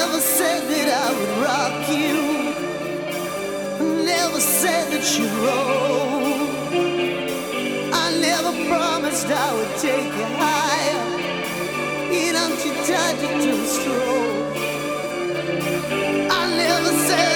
never said that I would rock you. I never said that you roll. I never promised I would take you higher. You don't you touch it to stroll. I never said